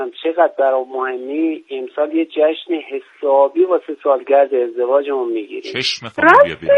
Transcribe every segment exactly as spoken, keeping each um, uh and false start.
چقدر برای مهمی امسال یه جشن حسابی واسه سالگرد ازدواجمون میگیریم. چشم فامیلیا ببین.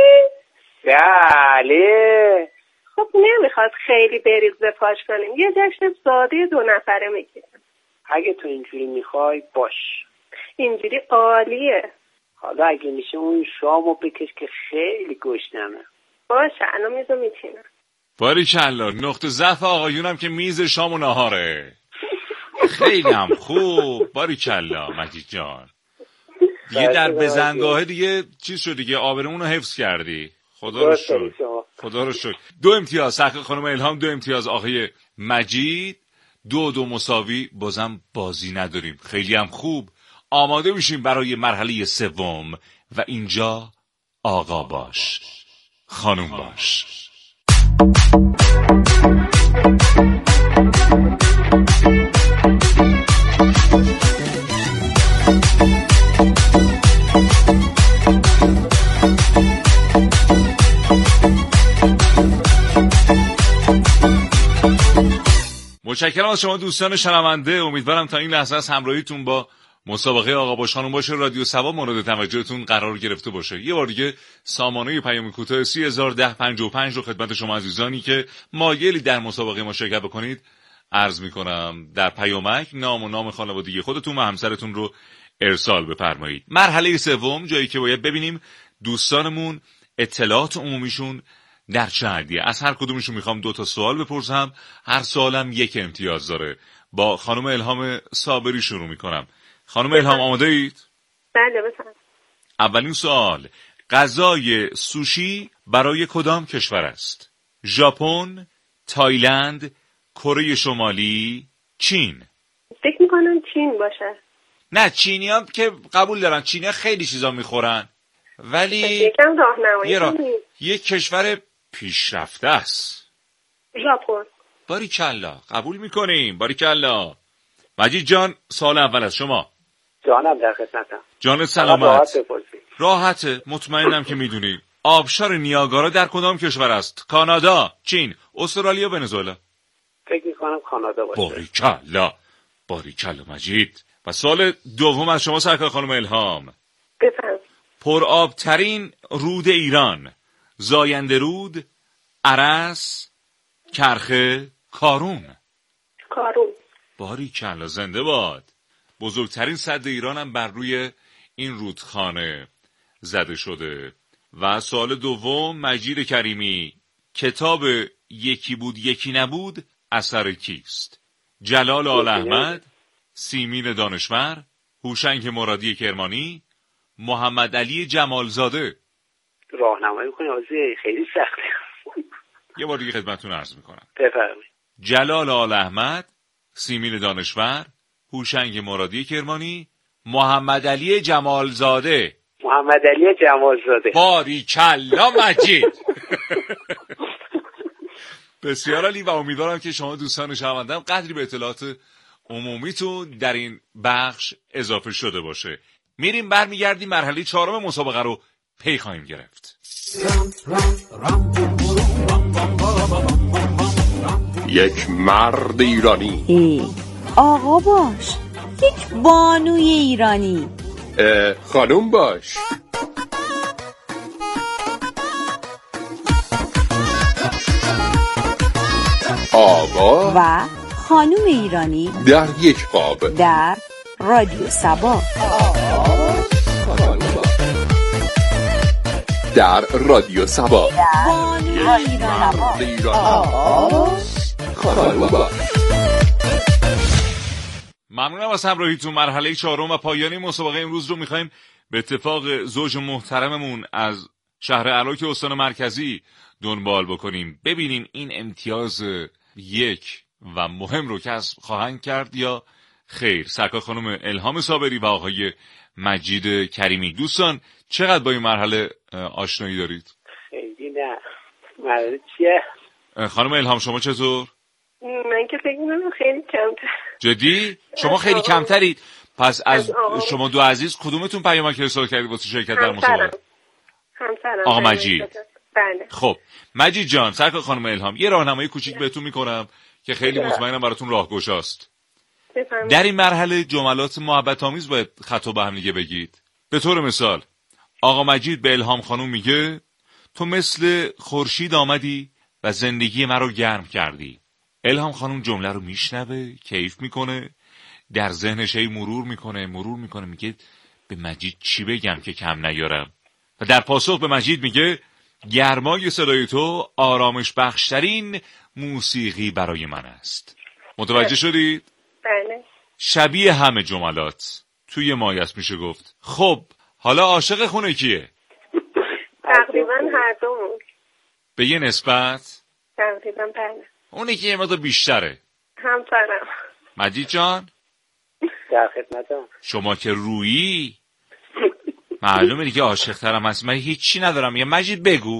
بله. خب نمیخواد خیلی بریزه پاش کنیم، یه جشن ساده دو نفره میگیریم. اگه تو اینجوری میخوای باش، اینجوری عالیه. حالا اگه میشه اون شامو بکش که خیلی گشنمه. باشه الان میزو میچینم. باریکلا، نقطه ضعف آقایونم که میز شام و ناهاره. خیلی هم خوب. باریکلا مجید جان، دیگه در بزنگاه دیگه چیز شد دیگه، آبرمون رو حفظ کردی. خدا رو شکر. خدا رو شکر. دو امتیاز سرکار خانم الهام، دو امتیاز آقای مجید. دو دو مساوی، بازم بازی نداریم. خیلی هم خوب. آماده میشیم برای مرحله سوم و اینجا آقا باش، خانم باش. متشکرم از شما دوستان شنونده. امیدوارم تا این لحظه از همراهیتون با مسابقه آقا باش خانم باش رادیو سبا مورد توجهتون قرار گرفته باشه. یه بار دیگه سامانه پیام کوتاه سی هزار و ده پنجاه و پنج رو خدمت شما عزیزانی که مایلی در مسابقه ما شرکت بکنید عرض میکنم. در پیامک نام و نام خانوادگی خودتون و همسرتون رو ارسال بفرمایید. مرحله سوم، جایی که باید ببینیم دوستانمون اطلاعات عمومیشون در چه حدیه. از هر کدومشون میخوام دو تا سوال بپرسم، هر سوالم یک امتیاز داره. با خانم الهام صابری شروع میکنم. خانم الهام آماده اید؟ بله بفرمایید. اولین سوال، غذای سوشی برای کدام کشور است؟ ژاپن، تایلند، کره شمالی، چین؟ فکر میکنم چین باشه. نه چینی هم که قبول دارن، چینی ها خیلی چیزا میخورن ولی یکم راهنمایی یه را... کنید. یک کشور پیشرفته است. ژاپن. باریکلا، قبول میکنیم. باریکلا. مجید جان سوال اول از شما. جانم در خدمتم. جان سلامت. راحته، مطمئنم که میدونی. آبشار نیاگارا در کدام کشور است؟ کانادا، چین، استرالیا، ونزوئلا؟ فکر میکنم کانادا باشه. باریکلا. باریکلا مجید. و سوال دوم از شما سرکار خانم الهام. بفرمایید. پرآبترین رود ایران، زاینده رود، ارس، کرخه، کارون؟ کارون. باریکلا، زنده باد. بزرگترین سد ایران هم بر روی این رودخانه زده شده. و سوال دوم، مجید کریمی، کتاب یکی بود یکی نبود اثر کیست؟ جلال آل احمد، سیمین دانشور، هوشنگ مرادی کرمانی، محمد علی جمالزاده؟ راهنمایی کنید، آزی خیلی سخته. یه بار دیگه خدمتتون عرض میکنم. بفرمایید. جلال آل احمد، سیمین دانشور، هوشنگ مرادی کرمانی، محمد علی جمالزاده؟ محمد علی جمالزاده. باریکلا مجید. بسیار عالی و امیدوارم که شما دوستان شنونده‌ام قدری به اطلاعات عمومیتون در این بخش اضافه شده باشه. میریم برمیگردیم مرحله چهارم مسابقه رو پی خواهیم گرفت. یک مرد ایرانی. ای آقا باش، یک بانوی ایرانی. خانوم باش. آقا و خانوم ایرانی در یک قاب در رادیو سبا. در رادیو سبا بانوی ایرانی. آقا خانوم باش. ممنونم از همراهیتون. مرحله چهارم و پایانی مسابقه امروز رو میخوایم به اتفاق زوج محترممون از شهر عراق استان مرکزی دنبال بکنیم، ببینیم این امتیاز یک و مهم رو کسب خواهند کرد یا خیر. سرکار خانم الهام صابری و آقای مجید کریمی. دوستان چقدر با این مرحله آشنایی دارید؟ خیلی نه. مرحله چیه؟ خانم الهام شما چطور؟ من که فکر می‌کنم خیلی کمتر. جدی؟ شما خیلی کمترید. پس از شما دو عزیز کدومتون پیامک ارسال کردید واسه شرکت در مسابقه؟ همسرم. آقا مجید. بله. خب مجید جان، سرکار خانم الهام یه راهنمایی کوچیک بهتون میکنم که خیلی مطمئنم براتون راهگشاست. بفرمایید. در این مرحله جملات محبت آمیز باید خطاب به هم دیگه بگید. به طور مثال آقا مجید به الهام خانم میگه تو مثل خورشید آمدی و زندگی من رو گرم کردی. الهام خانم جمله رو میشنوه، کیف میکنه، در ذهنش هی مرور میکنه مرور میکنه میگه به مجید چی بگم که کم نیارم، و در پاسخ به مجید میگه گرمای صدای تو آرامش بخشترین موسیقی برای من است. متوجه شدید؟ بله. شبیه همه جملات توی مایست میشه گفت. خب حالا عاشق خونه کیه؟ تقریبا هر دومون. به یه نسبت؟ تقریبا بله. اونی که یه مقدار بیشتره. همسرم. مجید جان؟ در خدمتم. شما که رویی معلومه دیگه عاشق ترم هست. من هیچی ندارم. یه مجید بگو.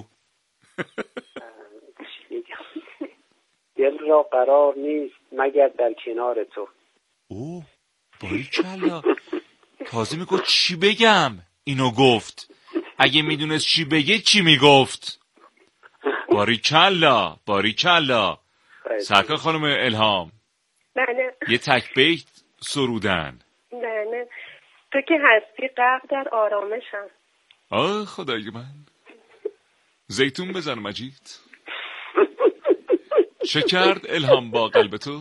دل را قرار نیست مگر در کنار تو. اوه باریکلا. تازه میگو چی بگم اینو گفت. اگه میدونست چی بگه چی میگفت. باریکلا باریکلا. سرکار خانم الهام. بله. یه تک بیت سرودن. بله. تو که هستی غرق در آرامشم. آه خدای من. زیتون بزن مجید. چه کرد الهام با قلب تو؟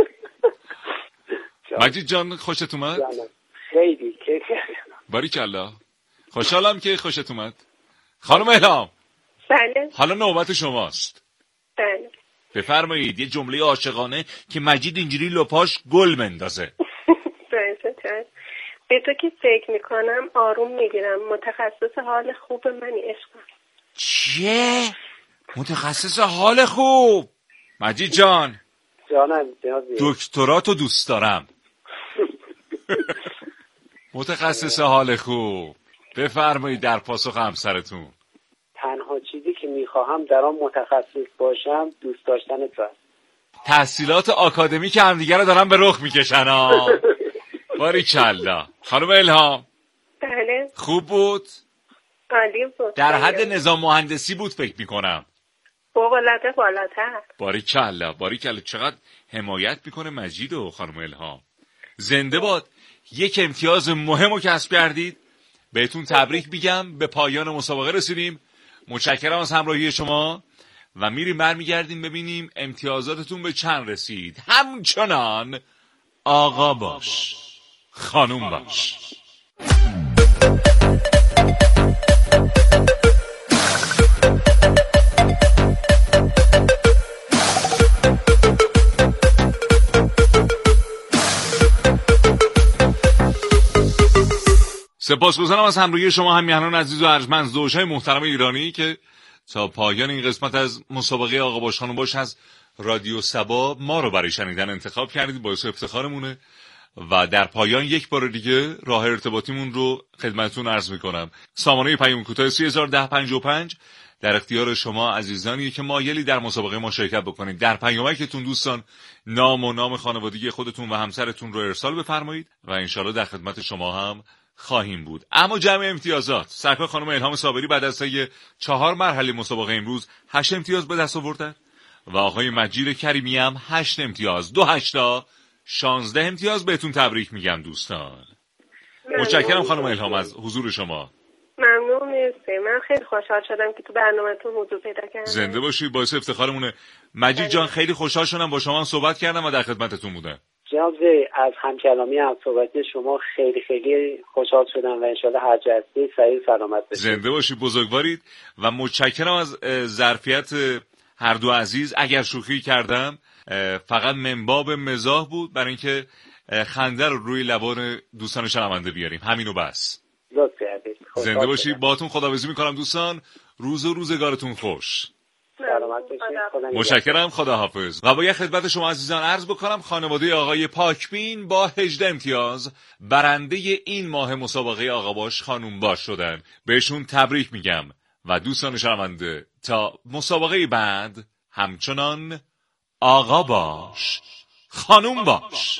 مجید جان خوشت اومد؟ خیلی کیف کردم. باریکلا. خوشحالم که خوشت اومد. خانم الهام. بله. حالا نوبت شماست. بله. بفرمایید یه جمله عاشقانه که مجید اینجوری لپاش گل مندازه. به تو که فکر میکنم آروم میگیرم. متخصص حال خوب منی عشقم. چیه؟ متخصص حال خوب؟ مجید جان. جانم جناب. دکتراتو دوست دارم. متخصص حال خوب. بفرمایید در پاسخ همسرتون. تنها چیزی که میخواهم در آن متخصص باشم دوست داشتن تو است. تحصیلات آکادمیک همدیگه رو دارن به رخ میکشن ها. باریکلا. خانم الهام. بله. خوب بود؟ عالی بود. در حد نظام مهندسی بود فکر میکنم. فوق‌العاده بالاتر. باریکلا باریکلا. چقدر حمایت میکنه مجید و خانم الهام. زنده باد. یک امتیاز مهم رو کسب کردید. بهتون تبریک میگم. به پایان مسابقه رسیدیم. متشکرم از همراهی شما و میریم برمیگردیم ببینیم امتیازاتتون به چند رسید. همچنان آقا باش خانوم باش. سپاسگزارم از همراهی شما همیهنان عزیز و ارجمند، زوجهای محترم ایرانی که تا پایان این قسمت از مسابقه آقا باش خانوم باش از رادیو صبا ما رو برای شنیدن انتخاب کردید. باعث افتخارمونه و در پایان یک بار دیگه راه ارتباطیمون رو خدمتتون عرض میکنم. سامانه پیام کوتاه سه هزار و ده پنجاه و پنج در اختیار شما عزیزانی که مایلی در مسابقه ما شرکت بکنید. در پیامکتون دوستان نام و نام خانوادگی خودتون و همسرتون رو ارسال بفرمایید و انشالله در خدمت شما هم خواهیم بود. اما جمع امتیازات سرکار خانم الهام صابری بعد از طی چهار مرحله مسابقه امروز هشت امتیاز به دست آوردن و آقای مجید کریمی هم هشت امتیاز. دو هشتا شانزده امتیاز. بهتون تبریک میگم دوستان. متشکرم خانم الهام از حضور شما. ممنون. مرسی. من خیلی خوشحال شدم که تو برنامه‌تون حضور پیدا کردم. زنده باشی. باعث افتخارمونه. مجید جان خیلی خوشحال شدم با شما صحبت کردم و در خدمتتون بودم. جناب زی از همکلامی هم صحبت شما خیلی خیلی خوشحال شدم و انشالله هر جا هستید سعید سلامت باشید. زنده باشی. بزرگوارید و متشکرم از ظرفیت هر دو عزیز. اگر شوخی کردم فقط من باب مزاح بود برای اینکه خنده رو روی لبان دوستان شنونده بیاریم. همینو بس. لطف کردید. زنده باشی. باهاتون خداحافظی میکنم دوستان. روز و روزگارتون خوش. سلامت باشید. متشکرم. خداحافظ. و باید خدمت شما عزیزان عرض بکنم خانواده آقای پاکبین با هجده امتیاز برنده این ماه مسابقه آقا باش خانوم باش شدن. بهشون تبریک میگم و دوستان شنونده تا مسابقه بعد همچنان آقا باش خانوم باش.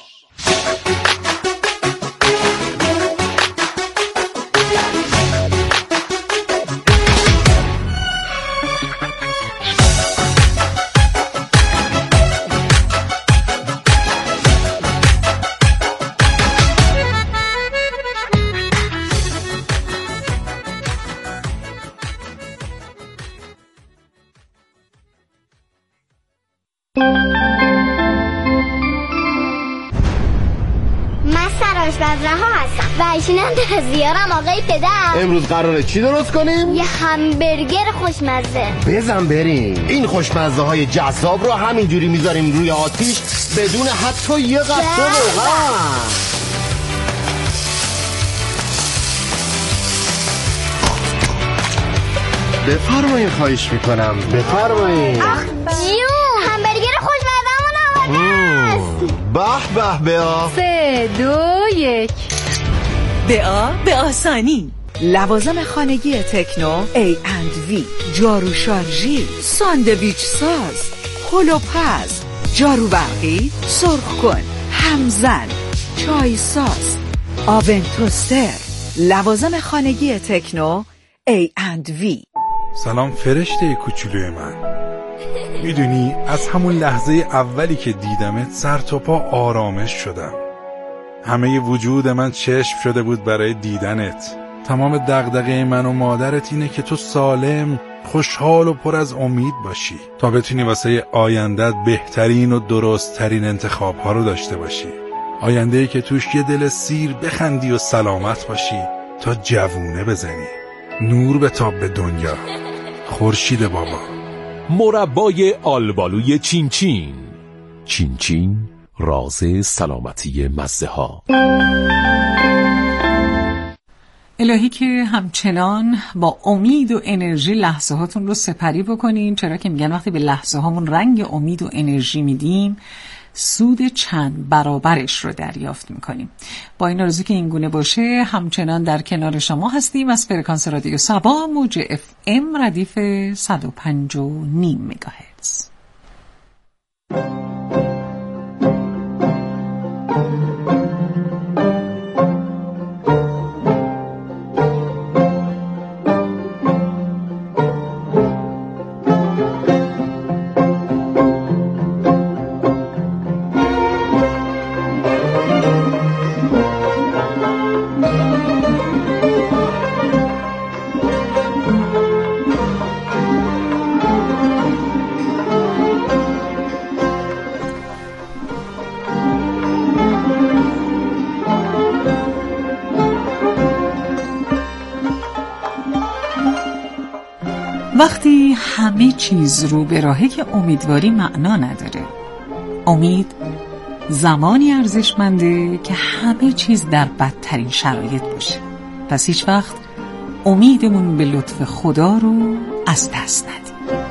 من آشپز رها هستم و ایشون انتظارم آقای پدر. امروز قراره چی درست کنیم؟ یه همبرگر خوشمزه. بزن بریم. این خوشمزه های جذاب رو همینجوری میذاریم روی آتیش بدون حتی یه قطره روغن. بفرمایید، خواهش میکنم. بفرمایید. آخ جون، همبرگر خوشمزه‌مون آماده است. به به بیا. سه دو یک. بیا به آسانی. لوازم خانگی تکنو ای اند وی، جارو شارژی، ساندویچ ساز، هولوپز، جارو برقی، سرخ کن، همزن، چای ساز، آون توستر. لوازم خانگی تکنو ای اند وی. سلام فرشته کوچولوی من. میدونی از همون لحظه اولی که دیدمت سر تا پا آرامش شدم. همه وجود من چشم شده بود برای دیدنت. تمام دغدغه من و مادرت اینه که تو سالم، خوشحال و پر از امید باشی تا بتونی واسه آیندت بهترین و درستترین انتخاب ها رو داشته باشی. آینده‌ای که توش یه دل سیر بخندی و سلامت باشی تا جوونه بزنی. نور به تاب به دنیا. خورشید بابا. مربای آلبالوی چین چین. چین چین، راز سلامتی مزه ها. الهی که همچنان با امید و انرژی لحظه هاتون رو سپری بکنین، چرا که میگن وقتی به لحظه هامون رنگ امید و انرژی میدیم سود چند برابرش رو دریافت میکنیم. با این آرزو که این گونه باشه همچنان در کنار شما هستیم از فرکانس رادیو صبا، موج اف ام ردیف صد و پنج و نیم مگاهرتز. وقتی همه چیز رو به راهی که امیدواری معنا نداره. امید زمانی ارزشمنده که همه چیز در بدترین شرایط باشه. پس هیچ وقت امیدمون به لطف خدا رو از دست ندیم.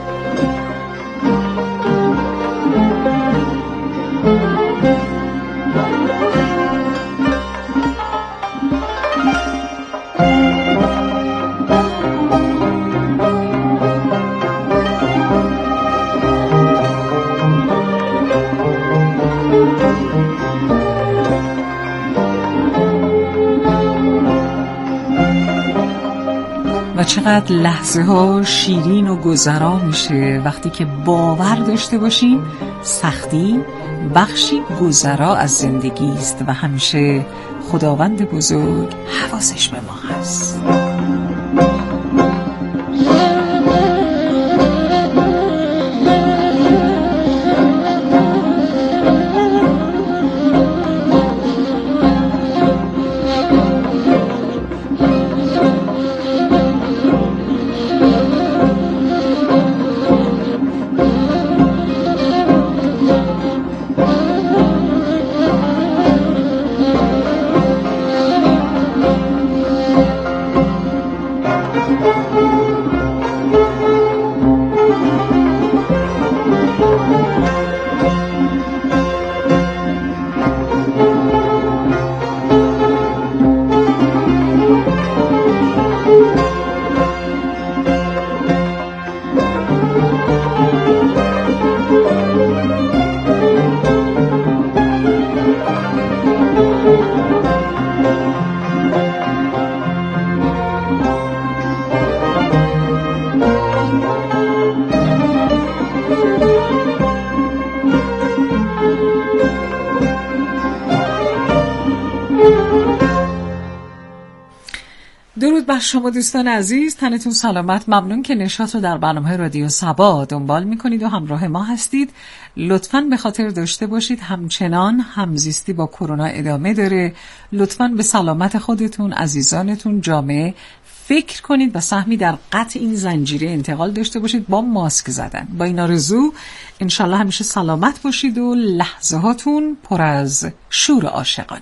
و چقدر لحظه ها شیرین و گذرا میشه وقتی که باور داشته باشیم سختی بخشی گذرا از زندگی است و همیشه خداوند بزرگ حواسش به ما هست. درود بر شما دوستان عزیز، تنتون سلامت. ممنون که نشاط رو در برنامه رادیو صبا دنبال میکنید و همراه ما هستید. لطفاً به خاطر داشته باشید همچنان همزیستی با کرونا ادامه داره. لطفاً به سلامت خودتون، عزیزانتون، جامعه فکر کنید و سهمی در قطع این زنجیره انتقال داشته باشید با ماسک زدن. با این آرزو انشالله همیشه سلامت باشید و لحظه هاتون پر از شور عاشقانه.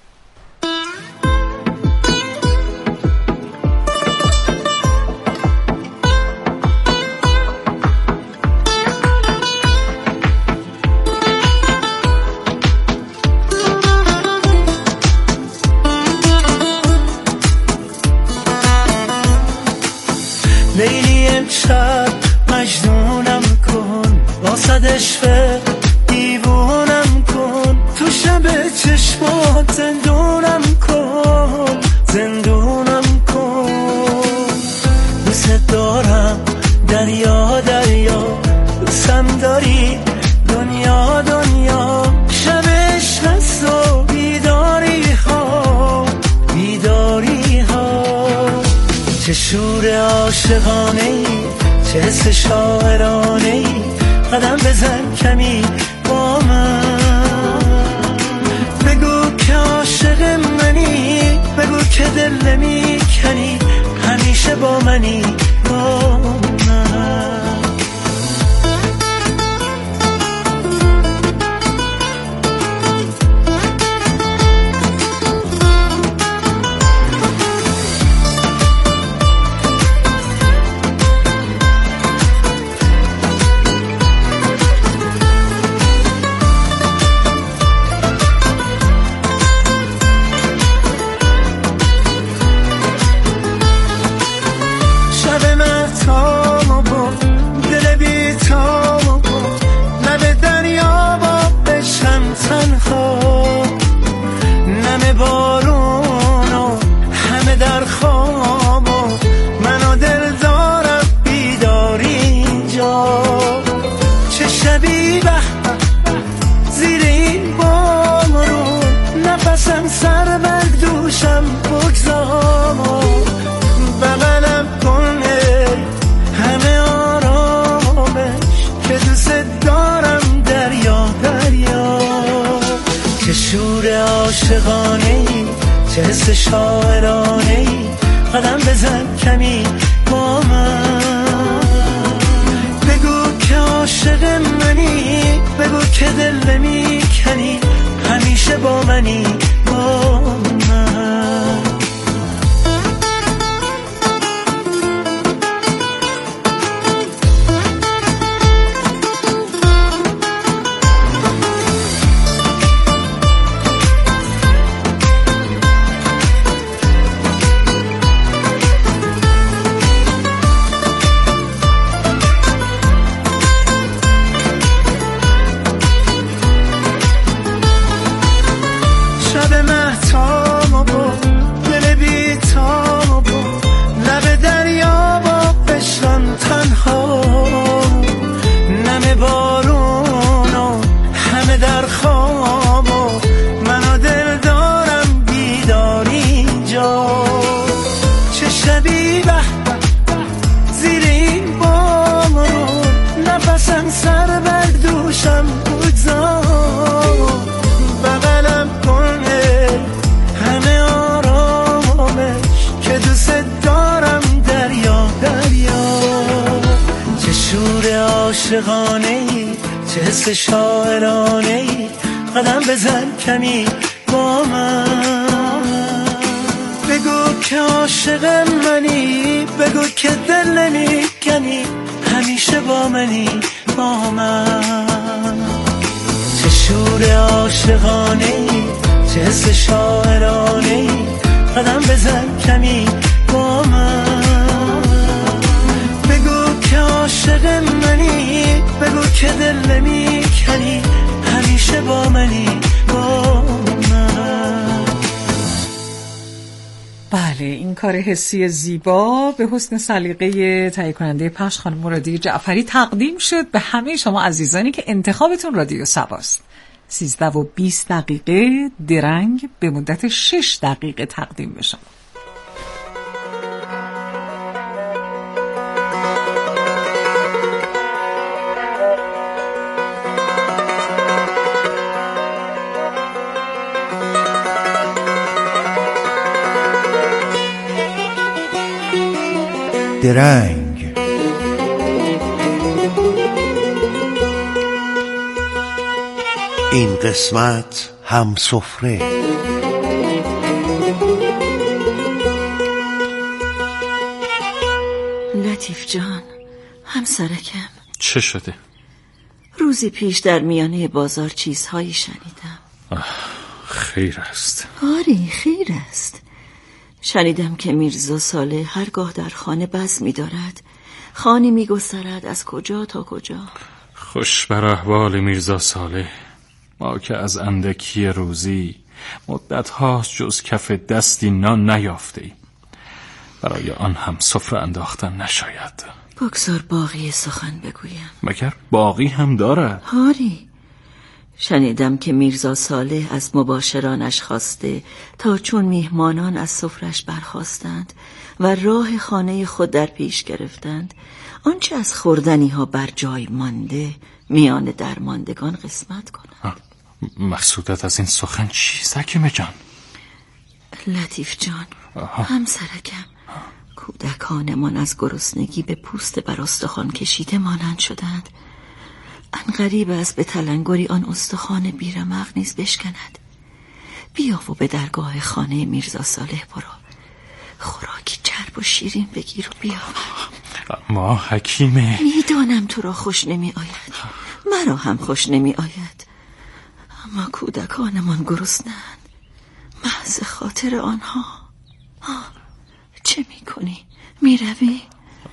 لیلی امشب مجنونم کن، واسد عشق دیوونم کن، تو شب چشمات زندونم کن، زندونم کن. دوست دارم دریا دریا، دوستم داری دنیا دنیا، شب عشق هست و بیداری ها بیداری ها. چه شور عاشقانه ای، چه حس شاعرانه ای، قدم بزن کمی با من، بگو که عاشق منی، بگو که دل نمی کنی، همیشه با منی با من. چه حس شاعرانه ای، قدم بزن کمی با من، بگو که عاشق منی، بگو که دل نمی کنی، همیشه با منی با من. چه حس شاعرانه ای، قدم بزن کمی با من، بگو که عاشق منی، بگو که دل نمی کنی، همیشه با منی با من. چه شور عاشقانه ای، چه حس شاعرانه ای، قدم بزن کمی با من، بگو که عاشق منی، بگو که دل نمی کنی، همیشه با منی با من. بله، این کار حسی زیبا به حسن سلیقه تهیه کننده پخش خانم مرادی جعفری تقدیم شد به همه شما عزیزانی که انتخابتون رادیو صباست. سیزده و بیست دقیقه درنگ به مدت شش دقیقه تقدیم به شما. درنگ. این قسمت هم سفره. لطیف جان، همسرکم، چه شده؟ روزی پیش در میانه بازار چیزهایی شنیدم. خیر است؟ آری خیر است. شنیدم که میرزا صالح هرگاه در خانه بز می دارد خانی می گسترد از کجا تا کجا. خوش بر احوال میرزا صالح. ما که از اندکی روزی مدت هاست جز کف دستی نان نیافته ایم. برای آن هم سفره انداختن نشاید. بگذار باقی سخن بگویم. مگر باقی هم دارد؟ آری، شنیدم که میرزا صالح از مباشرانش خواسته تا چون میهمانان از سفرش برخاستند و راه خانه خود در پیش گرفتند، آنچه از خوردنی ها بر جای مانده میان درماندگان قسمت کنند. مقصودت از این سخن چیست حکیم جان؟ لطیف جان، همسرکم، کودکانمان از گرسنگی به پوست بر استخوان کشیده مانند شدند. انقریب است به تلنگری آن استخوان بیرمق نیز بشکند. بیا و به درگاه خانه میرزا صالح برو، خوراکی چرب و شیرین بگیر و بیاور. اما حکیمه، میدانم تو را خوش نمی آید، مرا هم خوش نمی آید، اما کودکانمان گرسنه‌اند. محض خاطر آنها. آه. چه می کنی؟ می روی؟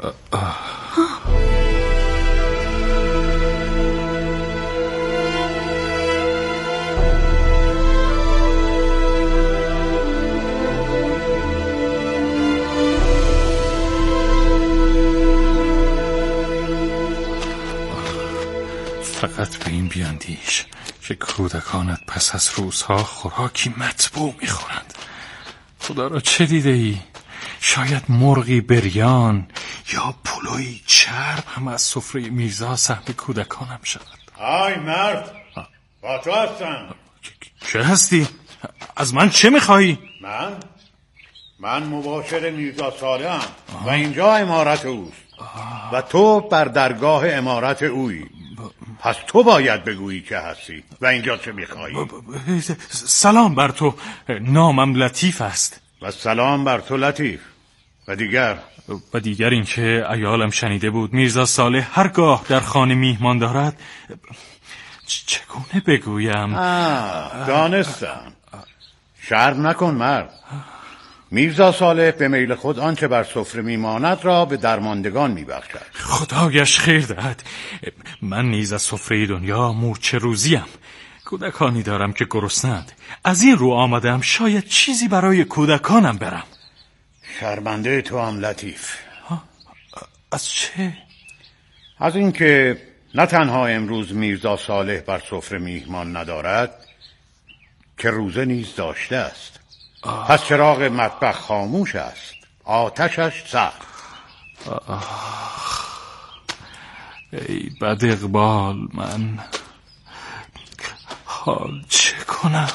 فقط به این بیاندیش که کودکانت پس از روزها خوراکی مطبوع می خورند. خدا را چه دیده ای؟ شاید مرغی بریان یا پلوی چرب هم از سفره میرزا سهم کودکانم شود. آی مرد، با تو هستم. که هستی؟ از من چه میخوایی؟ من؟ من مباشر میرزا صالحم و اینجا امارت اوست و تو بر درگاه امارت اویی. پس تو باید بگویی که هستی و اینجا چه میخوایی. سلام بر تو، نامم لطیف است. و سلام بر تو لطیف. و دیگر و دیگر این که عیالم شنیده بود میرزا صالح هرگاه در خانه میهمان دارد. چگونه بگویم؟ آه دانستم. شرم نکن مرد. میرزا صالح به میل خود آنچه بر سفره میماند را به درماندگان میبخشد. خدایش خیر دهد. من نیز از سفره دنیا مورچه روزیم. کودکانی دارم که گرسنه‌اند. از این رو آمدم شاید چیزی برای کودکانم برم. شرمنده تو هم لطیف. از چه؟ از این که نه تنها امروز میرزا صالح بر سفره میهمان ندارد که روزه نیز داشته است. آه. پس چراغ مطبخ خاموش است، آتشش سخت. ای بد اقبال، من حال چه کنم؟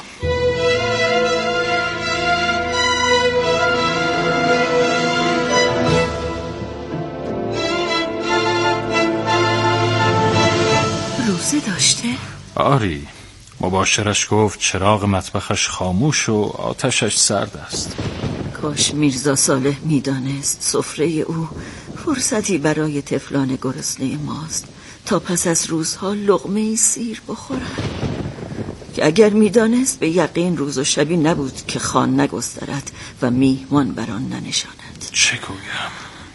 روزه داشته؟ آری، مباشرش گفت چراغ مطبخش خاموش و آتشش سرد است. کاش میرزا صالح میدانست سفره او فرصتی برای طفلان گرسنه ماست تا پس از روزها لقمه سیر بخورند. که اگر میدانست به یقین روز و شبی نبود که خان نگسترد و میهمان بر آن ننشاند. چه گویم؟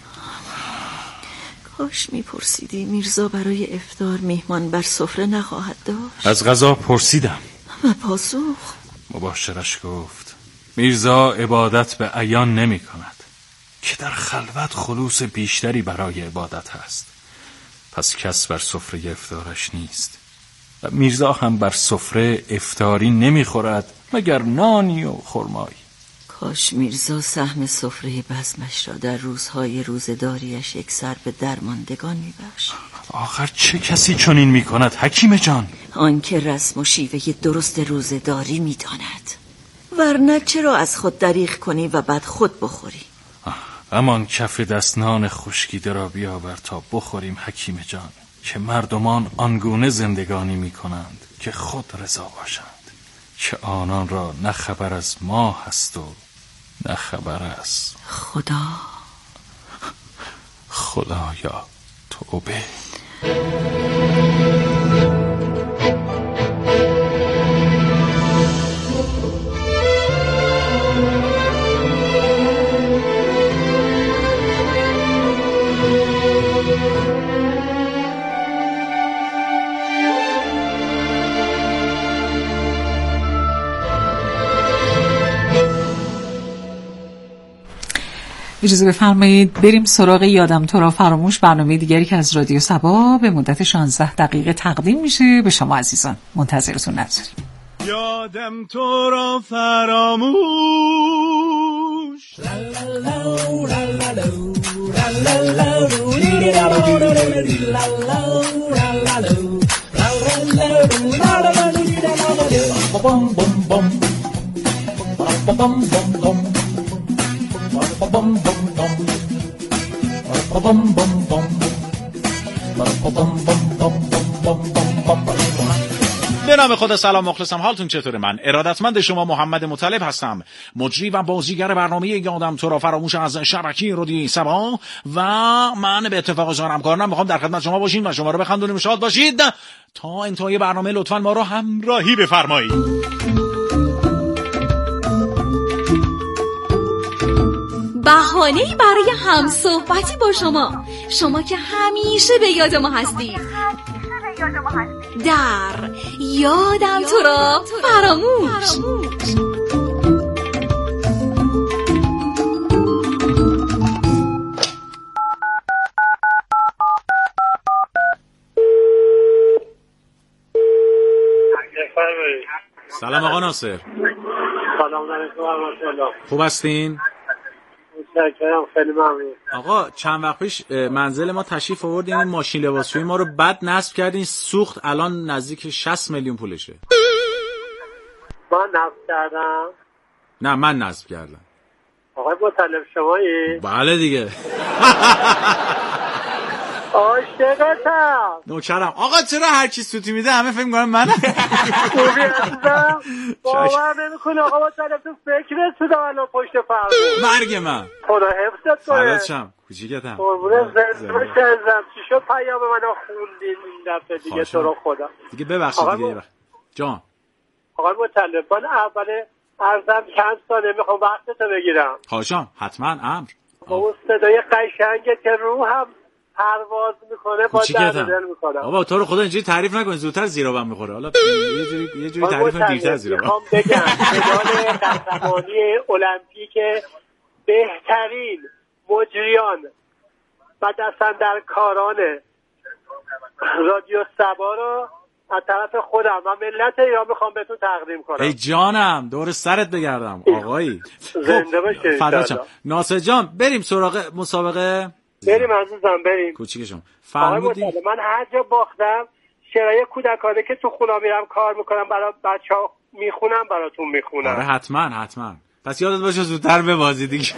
کاش میپرسیدی میرزا برای افطار میهمان بر سفره نخواهد داشت. از غذا پرسیدم و پاسخ؟ مباشرش گفت میرزا عبادت به عیان نمی کند، که در خلوت خلوص بیشتری برای عبادت هست. پس کس بر سفره افطارش نیست و میرزا هم بر سفره افطاری نمی خورد مگر نانی و خرمایی. کاش میرزا سهم سفره بزمش را در روزهای روزداریش یک سر به درماندگان میبخشد. آخر چه کسی چنین میکند حکیم جان؟ آن که رسم و شیوه درست روزداری میداند. ورنه چرا از خود دریغ کنی و بعد خود بخوری؟ امان کف دستنان خشکیده را بیاور تا بخوریم حکیم جان، که مردمان آنگونه زندگانی می کنند که خود رضا باشند، که آنان را نه خبر از ما هست و نه خبر از خدا. خدایا توبه. اجازه بفرمایید بریم سراغ یادم تو را فراموش، برنامه دیگری که از رادیو صبا به مدت شانزده دقیقه تقدیم میشه به شما عزیزان. منتظرتون نذاریم. یادم تو را فراموش، به نام خدا. سلام مخلصم، حالتون چطوره؟ من ارادتمند شما محمد مطلب هستم، مجری و بازیگر برنامه یادم تو را فراموش از شبکه رادیو صبا، و من به اتفاق شما همکارانم میخوام در خدمت شما باشیم و شما رو بخندونیم. شاد باشید. تا انتهای برنامه لطفاً ما رو همراهی بفرمایید. بهانه‌ای برای همصحبتی با شما، شما که همیشه به یاد ما هستید. در یادم تو را فراموش. سلام آقا ناصر. سلام علیکم و رحمت الله. خوب هستین؟ متشکرم، خیلی ممنون. آقا چند وقت پیش منزل ما تشریف آوردین، این ماشین لباسشویی ما رو بد نصب کردین، سوخت، الان نزدیک شصت میلیون پولشه. من نصب کردم؟ نه من نصب کردم. آقای مطلب شمایی؟ بله دیگه. عاشقتم. نوکرم. آقا چرا هر کی سوتی میده همه فکر می‌کنن منم؟ خوبی عزیزم. باور نمی‌کنی آقا مطلب تو فکرت شده الان پشت فرمون. مرگ من. خدا حفظت کنه. فدات شم. کوچیکتم. قربونت زنده عزیزم. چی شد پیام منو خوندین این دفعه دیگه تو رو خدا؟ دیگه ببخشید دیگه. م... جان. آقا مطلب من اول عرضم چند ساله میخوام وقتتو بگیرم. خواهشام حتما امر. با اون صدای قشنگه که روحم پرواز میکنه با درد دل میکنم. بابا تو رو خدا اینجوری تعریف نکن، زودتر زیرابم میخوره. حالا یه جوری یه جوری تعریفم دیرتر زیرابم. میخوام بگم مدال قهرمانی المپیک بهترین مجریان و دستاندرکاران رادیو صبا رو از طرف خودم و ملت ایران میخوام بهتون تقدیم کنم. ای جانم دور سرت بگردم آقایی. زنده باشید. فدات ناصر جان بریم سراغ مسابقه. بریم عزیزم بریم. کوچیکشون فرمودین. من هر جا باختم شعرهای کودکانه که تو خونه میرم کار میکنم برای بچه‌ها میخونم براتون میخونم. آره حتما حتما. پس یادت باشه زودتر ببازی دیگه.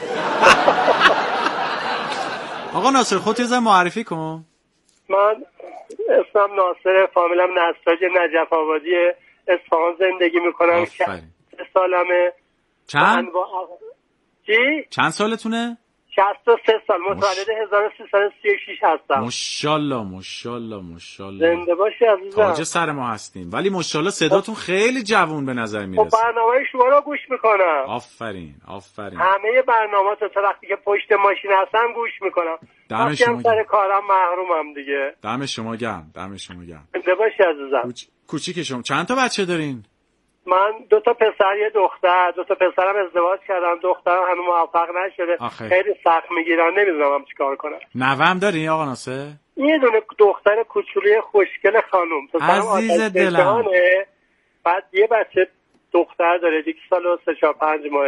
آقا ناصر خودت یه ذره معرفی کن. من اسمم ناصر، فامیلم نساج نجف آبادی اصفهان زندگی میکنم. آفرین. سالمه. چند؟ با... چی؟ چند سالتونه؟ شصت و سه سال، متولد هزار و سیصد و سی و شش هستم. ماشاءالله ماشاءالله ماشاءالله. زنده باشی عزیزم. تاج سر ما هستین، ولی ماشاءالله صداتون خیلی جوون به نظر میرسه. خب برنامه شما رو گوش میکنم. آفرین آفرین. همه برنامه‌ها تو وقتی که پشت ماشین هستم گوش میکنم. دم شما سر کارم محرومم دیگه. دم شما گرم، دم شما گرم. زنده باشی عزیزم. کوچ... کوچیک شما چند تا بچه دارین؟ من دو تا پسر یه دختر، دو تا پسرم ازدواج کردم، دخترم هنوز موفق نشده. آخه. خیلی سخت میگیرن، نمیدونم هم چیکار کنم. نوام دارین آقا ناصر؟ یه دونه دختر کوچولی خوشگل خانم تو عزیز دلم. بعد یه بچه دختر داره دیگه سال و سه چهار پنج ماه.